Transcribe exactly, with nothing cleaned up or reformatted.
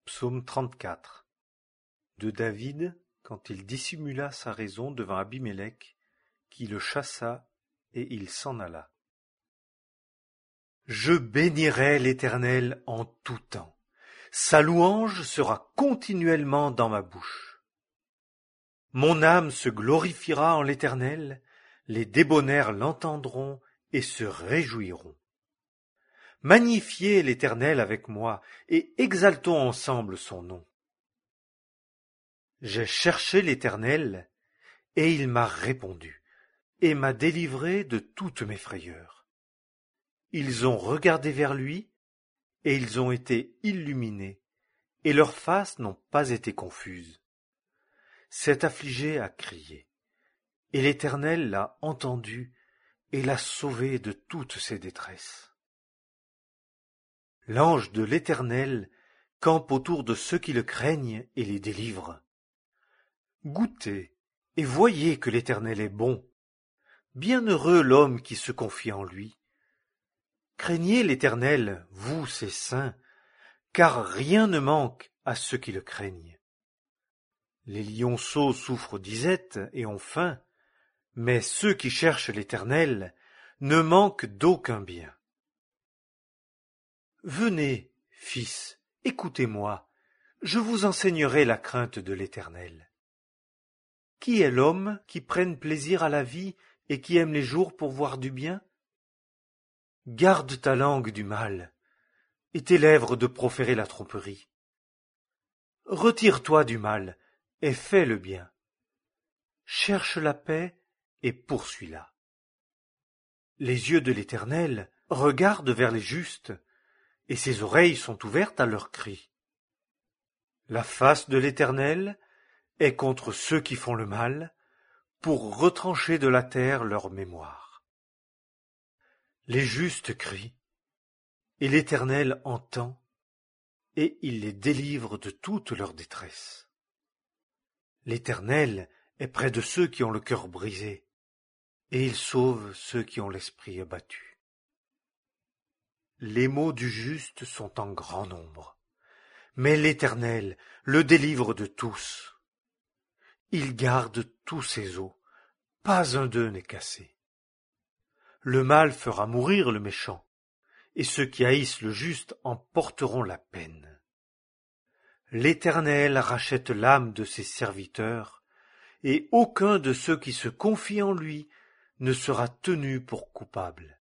Psaume trente-quatre. De David, quand il dissimula sa raison devant Abimélec, qui le chassa, et il s'en alla. Je bénirai l'Éternel en tout temps. Sa louange sera continuellement dans ma bouche. Mon âme se glorifiera en l'Éternel, les débonnaires l'entendront et se réjouiront. Magnifiez l'Éternel avec moi, et exaltons ensemble son nom. J'ai cherché l'Éternel, et il m'a répondu, et m'a délivré de toutes mes frayeurs. Ils ont regardé vers lui, et ils ont été illuminés, et leurs faces n'ont pas été confuses. Cet affligé a crié, et l'Éternel l'a entendu, et l'a sauvé de toutes ses détresses. L'ange de l'Éternel campe autour de ceux qui le craignent et les délivre. Goûtez et voyez que l'Éternel est bon. Bienheureux l'homme qui se confie en lui. Craignez l'Éternel, vous ses saints, car rien ne manque à ceux qui le craignent. Les lionceaux souffrent disette et ont faim, mais ceux qui cherchent l'Éternel ne manquent d'aucun bien. Venez, fils, écoutez-moi, je vous enseignerai la crainte de l'Éternel. Qui est l'homme qui prenne plaisir à la vie et qui aime les jours pour voir du bien? Garde ta langue du mal, et tes lèvres de proférer la tromperie. Retire-toi du mal, et fais le bien. Cherche la paix, et poursuis-la. Les yeux de l'Éternel regardent vers les justes, et ses oreilles sont ouvertes à leurs cris. La face de l'Éternel est contre ceux qui font le mal, pour retrancher de la terre leur mémoire. Les justes crient, et l'Éternel entend, et il les délivre de toute leur détresse. L'Éternel est près de ceux qui ont le cœur brisé, et il sauve ceux qui ont l'esprit abattu. Les maux du juste sont en grand nombre, mais l'Éternel le délivre de tous. Il garde tous ses os, pas un d'eux n'est cassé. Le mal fera mourir le méchant, et ceux qui haïssent le juste en porteront la peine. L'Éternel rachète l'âme de ses serviteurs, et aucun de ceux qui se confient en lui ne sera tenu pour coupable.